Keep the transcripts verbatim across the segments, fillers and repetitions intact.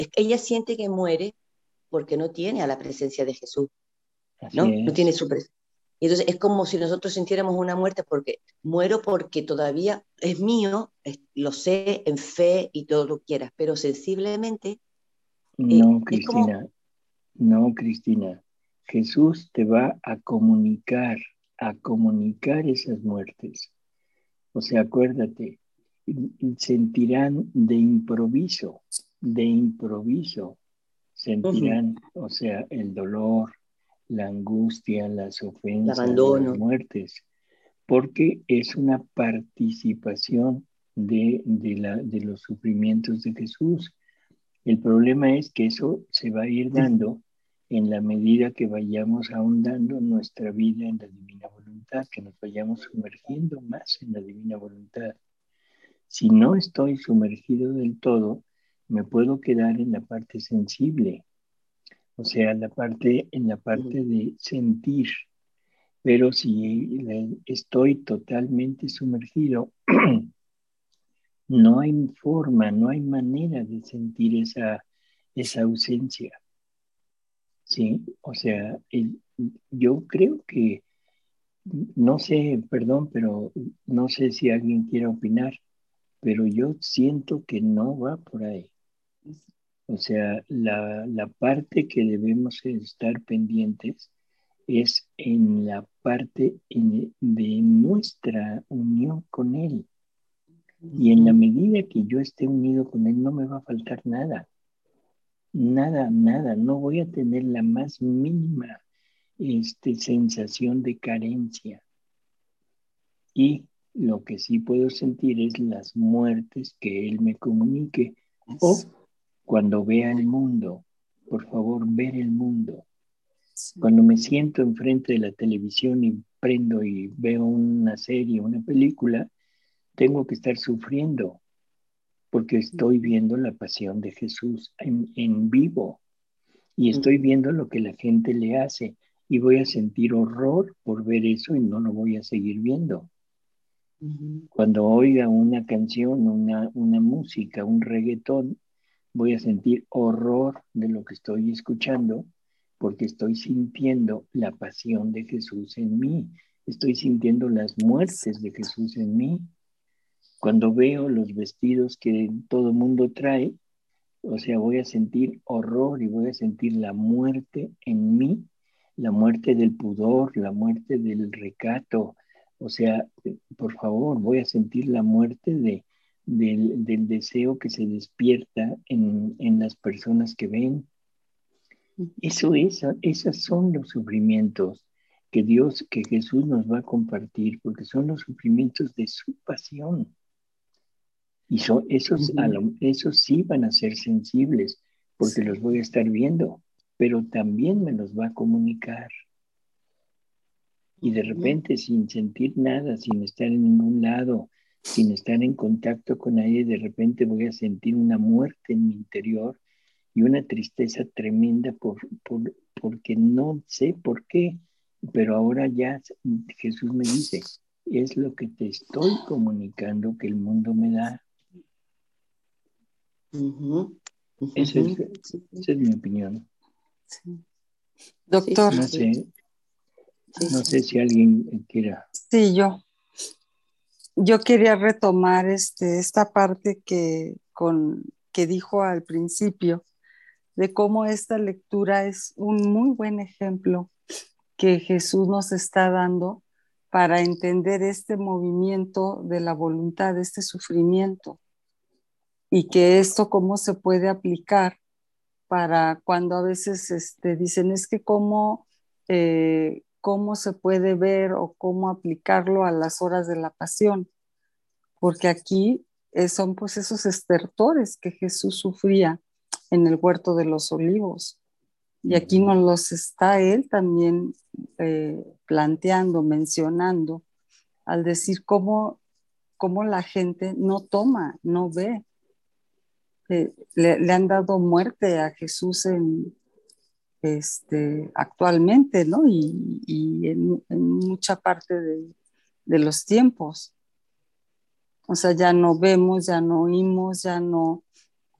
ella siente que muere porque no tiene a la presencia de Jesús, Así ¿no? No tiene es. su presencia. Y entonces es como si nosotros sintiéramos una muerte porque muero porque todavía es mío, es- lo sé en fe y todo lo que quieras, pero sensiblemente eh, No, es como, Cristina, no, Cristina. Jesús te va a comunicar, a comunicar esas muertes. O sea, acuérdate, sentirán de improviso, de improviso, ujú, sentirán, o sea, el dolor, la angustia, las el ofensas, las abandono. muertes, porque es una participación de, de, la, de los sufrimientos de Jesús. El problema es que eso se va a ir Ujú, dando en la medida que vayamos ahondando nuestra vida en la divina voluntad, que nos vayamos sumergiendo más en la divina voluntad. Si no estoy sumergido del todo, me puedo quedar en la parte sensible, o sea, la parte, en la ujú, parte de sentir. Pero si estoy totalmente sumergido, no hay forma, no hay manera de sentir esa, esa ausencia. Sí, o sea, el- yo creo que, no sé, perdón, pero no sé si alguien quiere opinar, pero yo siento que no va por ahí. O sea, la, la parte que debemos estar pendientes es en la parte en- de nuestra unión con Él. Y en la ujú, medida que yo esté unido con Él, no me va a faltar nada, nada, nada. No voy a tener la más mínima este, sensación de carencia. Y lo que sí puedo sentir es las muertes que Él me comunique. O Eso, cuando vea el mundo, por favor, ver el mundo. sí. Cuando me siento enfrente de la televisión y prendo y veo una serie, una película, tengo que estar sufriendo porque estoy viendo la pasión de Jesús en, en vivo y estoy ujú, viendo lo que la gente le hace y voy a sentir horror por ver eso y no lo voy a seguir viendo. ujú, Cuando oiga una canción, una, una música, un reggaetón, voy a sentir horror de lo que estoy escuchando porque estoy sintiendo la pasión de Jesús en mí, estoy sintiendo las muertes de Jesús en mí. Cuando veo los vestidos que todo mundo trae, o sea, voy a sentir horror y voy a sentir la muerte en mí, la muerte del pudor, la muerte del recato. O sea, por favor, voy a sentir la muerte de, del, del deseo que se despierta en, en las personas que ven. Eso es, esos son los sufrimientos que Dios, que Jesús nos va a compartir, porque son los sufrimientos de su pasión. Y son, esos, a ujú, lo- esos sí van a ser sensibles, porque Sí. los voy a estar viendo, pero también me los va a comunicar. Y de ujú, repente, sin sentir nada, sin estar en ningún lado, sin estar en contacto con nadie, de repente voy a sentir una muerte en mi interior y una tristeza tremenda por, por, porque no sé por qué, pero ahora ya Jesús me dice, es lo que te estoy comunicando que el mundo me da. ujú, Esa es, ujú. Sí, sí, esa es mi opinión. Sí. sí, Doctor, sí, No sí, sé, sí, no sí. sé si alguien quiera. sí, yo. Yo quería retomar este, esta parte que, con, que dijo al principio, de cómo esta lectura es un muy buen ejemplo que Jesús nos está dando para entender este movimiento de la voluntad, este sufrimiento, y que esto cómo se puede aplicar para cuando a veces este, dicen es que cómo, eh, cómo se puede ver o cómo aplicarlo a las horas de la pasión, porque aquí eh, son pues esos estertores que Jesús sufría en el huerto de los olivos. Y aquí Uh-huh. nos los está él también eh, planteando, mencionando, al decir cómo, cómo la gente no toma, no ve. Eh, le, le, han dado muerte a Jesús en, este, actualmente, ¿no? Y, y en, en, mucha parte de, de los tiempos. O sea, ya no vemos, ya no oímos, ya no,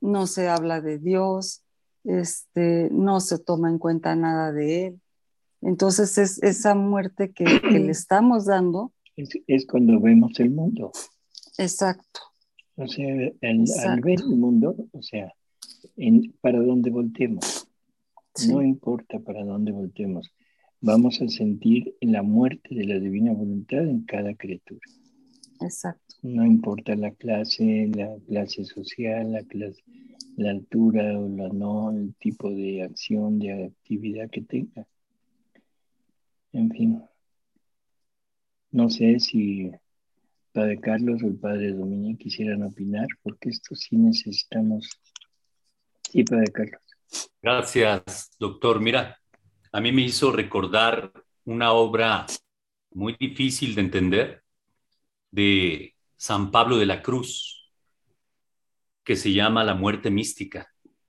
no se habla de Dios, este, no se toma en cuenta nada de Él. Entonces es esa muerte que, que le estamos dando. Es, es cuando vemos el mundo. Exacto. O sea, el, Exacto. al ver el mundo, o sea, en, para dónde volteemos. Sí. No importa para dónde volteemos. Vamos a sentir la muerte de la divina voluntad en cada criatura. Exacto. No importa la clase, la clase social, la clase, la altura o la no, el tipo de acción, de actividad que tenga. En fin, no sé si Padre Carlos o el Padre Domingo quisieran opinar, porque esto sí necesitamos. Sí, Padre Carlos. Gracias, doctor. Mira, a mí me hizo recordar una obra muy difícil de entender de San Pablo de la Cruz, que se llama La muerte mística.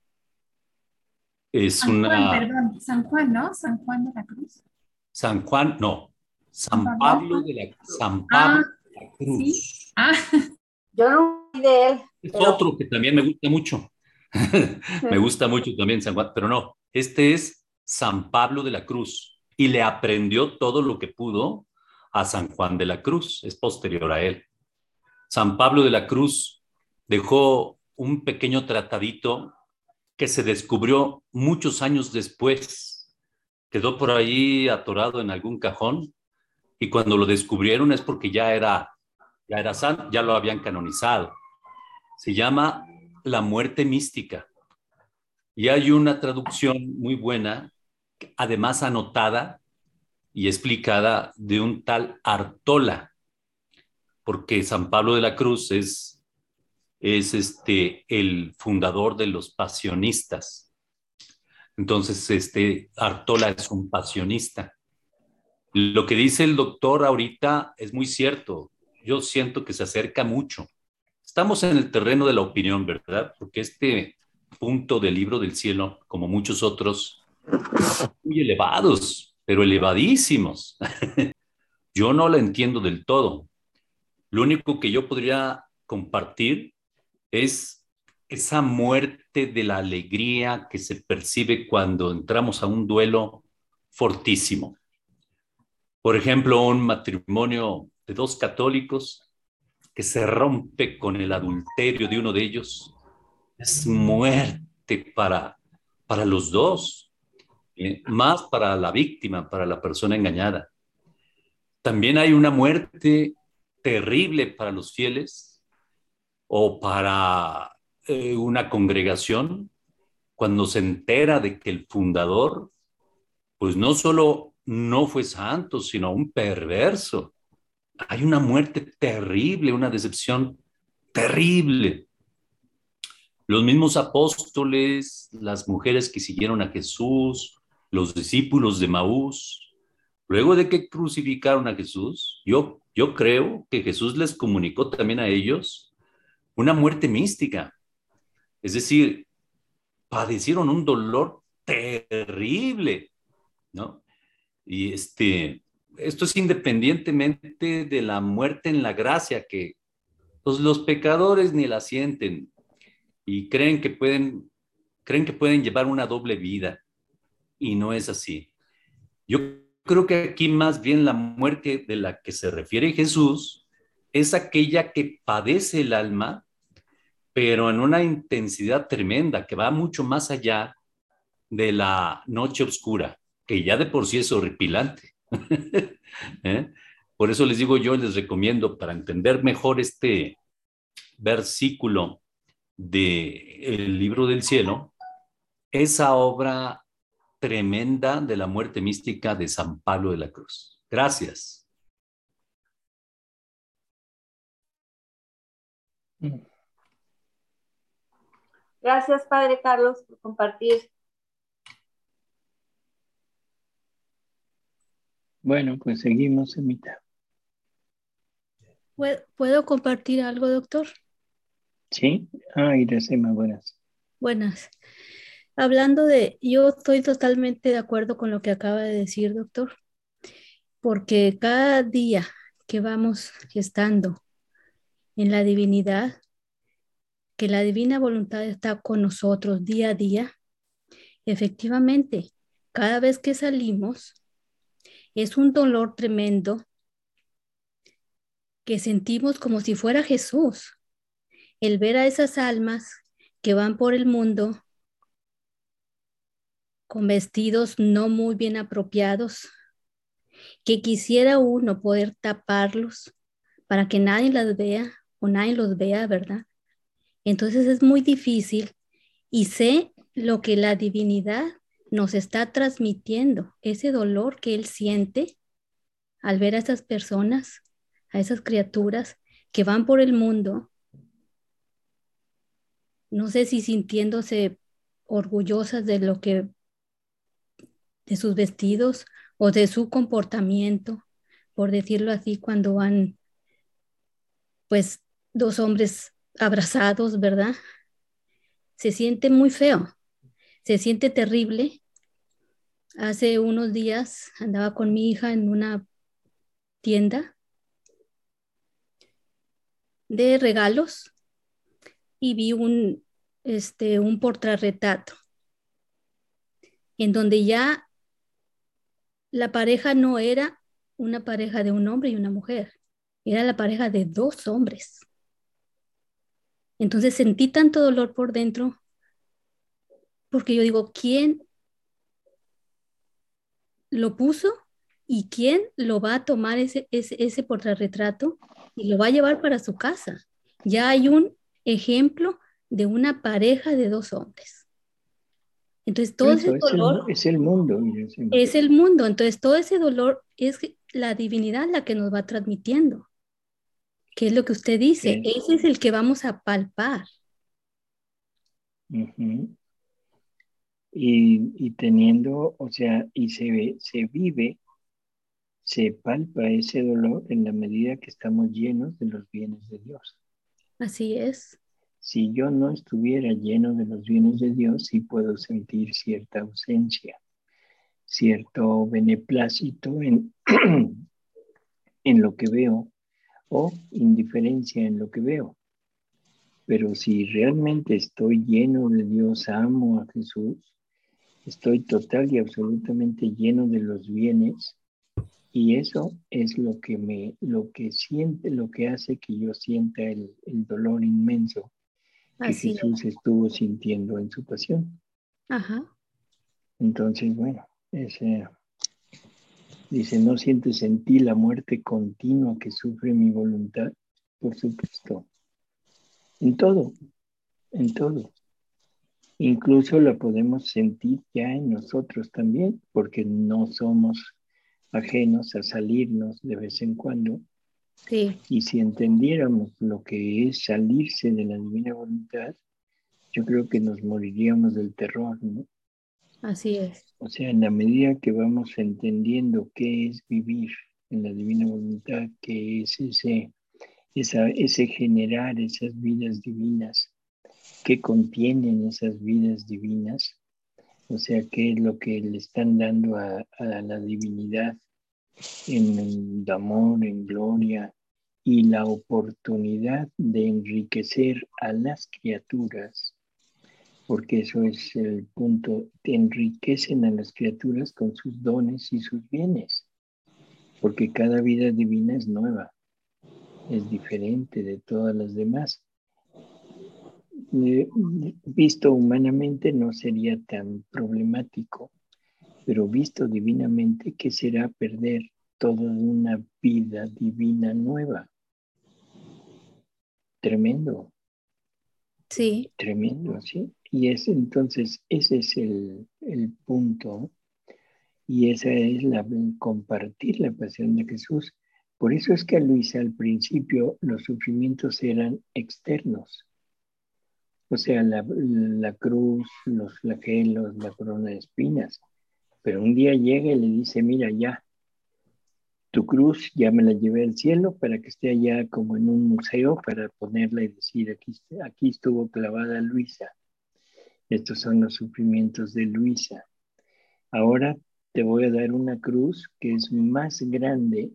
Es San Juan, una... perdón, San Juan, ¿no? San Juan de la Cruz. San Juan, no. San San Pablo Pablo. de la, San Ah, Pablo de la Cruz. sí. Ah, Yo no vi de él. Es pero- otro que también me gusta mucho. Me gusta mucho también San Juan, pero no, este es San Pablo de la Cruz y le aprendió todo lo que pudo a San Juan de la Cruz, es posterior a él. San Pablo de la Cruz dejó un pequeño tratadito que se descubrió muchos años después. Quedó por ahí atorado en algún cajón y cuando lo descubrieron es porque ya era, ya era santo, ya lo habían canonizado. Se llama La muerte mística. Y hay una traducción muy buena, además anotada y explicada de un tal Artola, porque San Pablo de la Cruz es, es este, el fundador de los pasionistas. Entonces, este Artola es un pasionista. Lo que dice el doctor ahorita es muy cierto. Yo siento que se acerca mucho. Estamos en el terreno de la opinión, ¿verdad? Porque este punto del libro del cielo, como muchos otros, muy elevados, pero elevadísimos. Yo no la entiendo del todo. Lo único que yo podría compartir es esa muerte de la alegría que se percibe cuando entramos a un duelo fortísimo. Por ejemplo, un matrimonio de dos católicos que se rompe con el adulterio de uno de ellos, es muerte para, para los dos, ¿eh? Más para la víctima, para la persona engañada. También hay una muerte terrible para los fieles o para eh, una congregación cuando se entera de que el fundador, pues no solo no fue santo, sino un perverso. Hay una muerte terrible, una decepción terrible. Los mismos apóstoles, las mujeres que siguieron a Jesús, los discípulos de Maús, luego de que crucificaron a Jesús, yo, yo creo que Jesús les comunicó también a ellos una muerte mística. Es decir, padecieron un dolor terrible, ¿no? Y este, esto es independientemente de la muerte en la gracia, que pues, los pecadores ni la sienten y creen que pueden, creen que pueden llevar una doble vida, y no es así. Yo creo que aquí más bien la muerte de la que se refiere Jesús es aquella que padece el alma, pero en una intensidad tremenda, que va mucho más allá de la noche oscura, que ya de por sí es horripilante. ¿Eh? Por eso les digo yo, les recomiendo, para entender mejor este versículo del libro del cielo, esa obra tremenda de la muerte mística de San Pablo de la Cruz. Gracias. Gracias, Padre Carlos, por compartir. Bueno, pues seguimos en mitad. ¿Puedo compartir algo, doctor? ¿Sí? Ah, Iracema, buenas. Buenas. Hablando de, yo estoy totalmente de acuerdo con lo que acaba de decir, doctor, porque cada día que vamos estando en la divinidad, que la divina voluntad está con nosotros día a día, efectivamente, cada vez que salimos, es un dolor tremendo que sentimos como si fuera Jesús, el ver a esas almas que van por el mundo con vestidos no muy bien apropiados, que quisiera uno poder taparlos para que nadie las vea o nadie los vea, ¿verdad? Entonces es muy difícil y sé lo que la divinidad nos está transmitiendo, ese dolor que él siente al ver a esas personas, a esas criaturas que van por el mundo, no sé si sintiéndose orgullosas de lo que, de sus vestidos o de su comportamiento, por decirlo así, cuando van, pues, dos hombres abrazados, ¿verdad? Se siente muy feo, se siente terrible. Hace unos días andaba con mi hija en una tienda de regalos y vi un, este, un portarretrato en donde ya la pareja no era una pareja de un hombre y una mujer, era la pareja de dos hombres. Entonces sentí tanto dolor por dentro porque yo digo, ¿quién lo puso y quién lo va a tomar ese, ese, ese portarretrato y lo va a llevar para su casa? Ya hay un ejemplo de una pareja de dos hombres. Entonces todo ese Eso es el, dolor es el mundo. Mira, sí. es el mundo. Entonces todo ese dolor es la divinidad la que nos va transmitiendo. ¿Qué es lo que usted dice? Es, Ese es el que vamos a palpar. uh-huh. y, y teniendo, o sea, y se, ve, se vive, se palpa ese dolor en la medida que estamos llenos de los bienes de Dios. Así es. Si yo no estuviera lleno de los bienes de Dios, sí puedo sentir cierta ausencia, cierto beneplácito en, en lo que veo o indiferencia en lo que veo. Pero si realmente estoy lleno de Dios, amo a Jesús, estoy total y absolutamente lleno de los bienes, y eso es lo que me, lo que siente, lo que hace que yo sienta el, el dolor inmenso que Así es. Jesús estuvo sintiendo en su pasión. Ajá. Entonces, bueno, ese, dice, ¿no sientes en ti la muerte continua que sufre mi voluntad? Por supuesto, en todo, en todo. Incluso la podemos sentir ya en nosotros también, porque no somos ajenos a salirnos de vez en cuando. Sí. Y si entendiéramos lo que es salirse de la divina voluntad, yo creo que nos moriríamos del terror, ¿no? Así es. O sea, en la medida que vamos entendiendo qué es vivir en la divina voluntad, qué es ese, esa, ese generar esas vidas divinas, qué contienen esas vidas divinas, o sea, qué es lo que le están dando a, a la divinidad en, en amor, en gloria, y la oportunidad de enriquecer a las criaturas, porque eso es el punto, te enriquecen a las criaturas con sus dones y sus bienes, porque cada vida divina es nueva, es diferente de todas las demás. Eh, visto humanamente no sería tan problemático, pero visto divinamente, ¿qué será perder toda una vida divina nueva? Tremendo. Sí. Tremendo, ¿sí? Y es entonces, ese es el, el punto, y esa es la compartir la pasión de Jesús. Por eso es que a Luisa al principio los sufrimientos eran externos. O sea, la, la cruz, los flagelos, la corona de espinas. Pero un día llega y le dice, mira, ya, tu cruz ya me la llevé al cielo para que esté allá como en un museo para ponerla y decir, aquí, aquí estuvo clavada Luisa. Estos son los sufrimientos de Luisa. Ahora te voy a dar una cruz que es más grande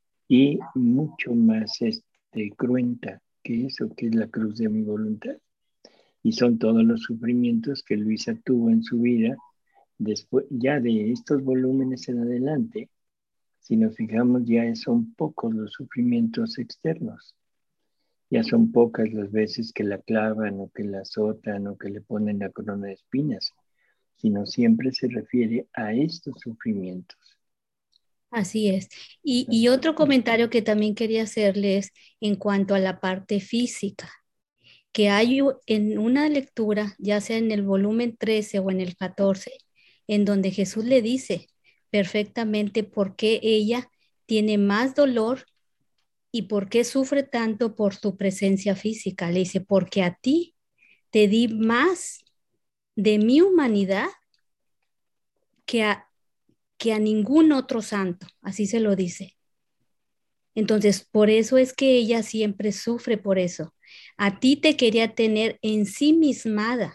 y mucho más este, cruenta que eso, que es la cruz de mi voluntad. Y son todos los sufrimientos que Luisa tuvo en su vida. Después, ya de estos volúmenes en adelante, si nos fijamos, ya son pocos los sufrimientos externos. Ya son pocas las veces que la clavan o que la azotan o que le ponen la corona de espinas, sino siempre se refiere a estos sufrimientos. Así es. Y, y otro comentario que también quería hacerles en cuanto a la parte física, que hay en una lectura, ya sea en el volumen trece o en el catorce, en donde Jesús le dice perfectamente por qué ella tiene más dolor y por qué sufre tanto por tu presencia física. Le dice, porque a ti te di más de mi humanidad que a, que a ningún otro santo. Así se lo dice. Entonces, por eso es que ella siempre sufre por eso. A ti te quería tener ensimismada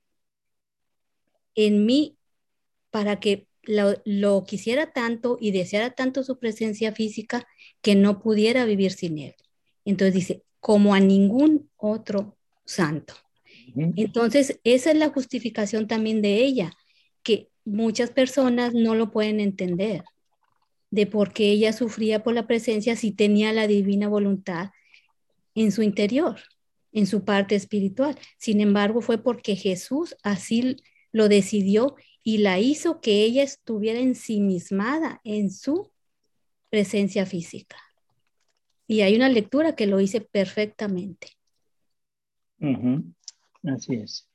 en mí para que lo, lo quisiera tanto y deseara tanto su presencia física que no pudiera vivir sin él. Entonces dice, como a ningún otro santo. Entonces, esa es la justificación también de ella, que muchas personas no lo pueden entender, de por qué ella sufría por la presencia si tenía la divina voluntad en su interior, en su parte espiritual. Sin embargo, fue porque Jesús así lo decidió y la hizo que ella estuviera ensimismada en su presencia física. Y hay una lectura que lo dice perfectamente. Uh-huh. Así es.